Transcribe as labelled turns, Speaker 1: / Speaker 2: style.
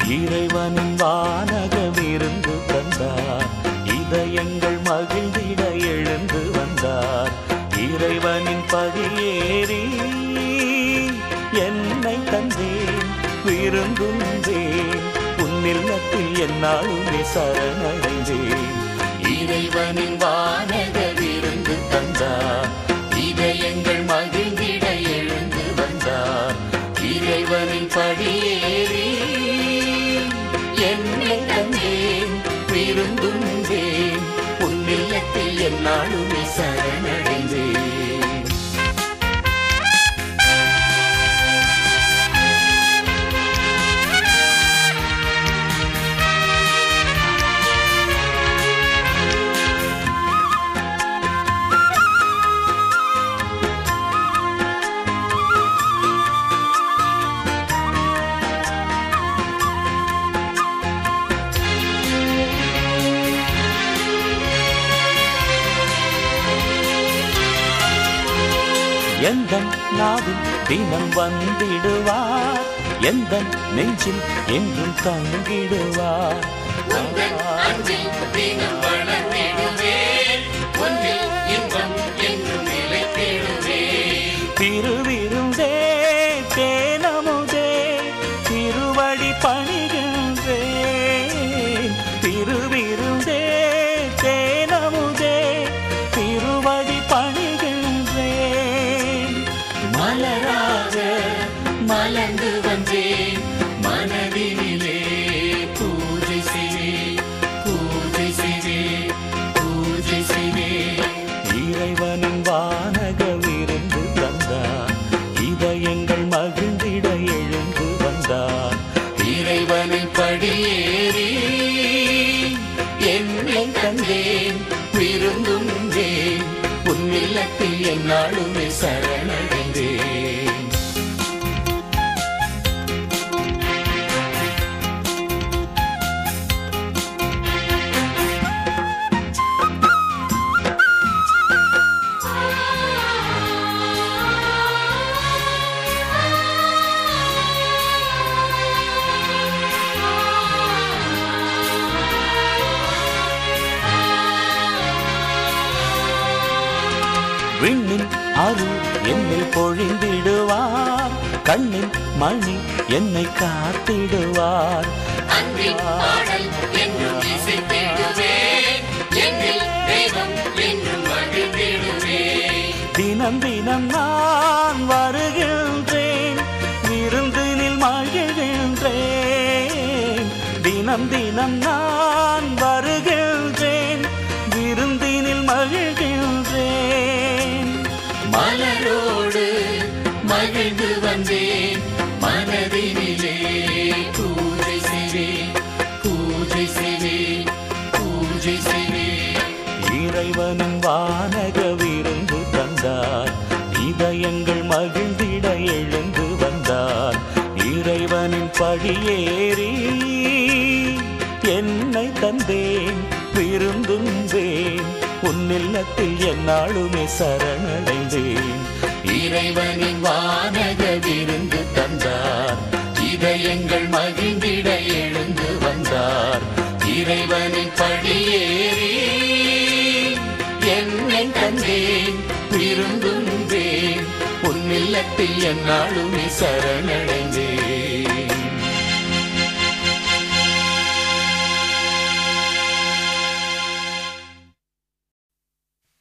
Speaker 1: இறைவனின் வானகமிருந்து தந்தார், இதயங்கள் மகிழ்ந்திட எழுந்து வந்தார். இறைவனின் படியேறி என்னை தந்தேன், விருந்துந்தேன், உன்னில்லத்தில் என்னாலுமே சரணடைந்தேன். இறைவனின் வானகமிருந்து தந்தார், இதயங்கள் மகிழ்ந்திட எழுந்து வந்தார். இறைவனின் படியேறி என்னை தந்தேன், விருந்துந்தேன், உன்னில்லத்தில் என்னாலுமே சரணடைந்தேன். எந்தன் நாவில் தினம் வந்திடுவார், எந்தன் நெஞ்சில் என்றும் தங்கிடுவார். திருவிருந்தே தேனமுதே திருவடி பணிகின்றேன். திருவிருந்தே தேனமுதே திருவடி பணிகின்றேன். மலராக மலர்ந்து வந்தேன், மனதினிலே பூஜை செய்வேன், பூஜை செய்வேன், பூஜை செய்வேன். இறைவனின் வானகமிருந்து தந்தார், இதயங்கள் மகிழ்ந்திட எழுந்து வந்தார். இறைவனின் படியேறி என்னை தந்தேன், விருந்துந்தேன், உன்னில்லத்தில் என்னாலுமே சரணடைந்தேன். விண்ணின் அருள் என்னை பொழிந்திடுவார், கண்ணின் மணி என்னை காத்திடுவார். தினம் தினம் நான் வருகின்றேன், விருந்தினில் மகிழ்கின்றேன். தினம் தினம் நான் வருகின்றேன், விருந்தினில் மகிழ்கின்றேன். மலரோடு மகிழ்ந்து வந்தேன், மனதினிலே பூஜை செய்வேன், பூஜை செய்வேன், பூஜை செய்வேன். இறைவனின் வானகமிருந்து தந்தார், இதயங்கள் மகிழ்ந்திட எழுந்து வந்தார். இறைவனின் படியேறி என்னை தந்தேன், விருந்துந்தேன், உன்னில்லத்தில் என்னாலுமே சரணடைந்தேன். இறைவனின் வானகமிருந்து தந்தார், இதயங்கள் மகிழ்ந்திட எழுந்து வந்தார். இறைவனின் படியேறி என்னை தந்தேன், விருந்துந்தேன், உன்னில்லத்தில் என்னாலுமே சரணடைந்தேன்.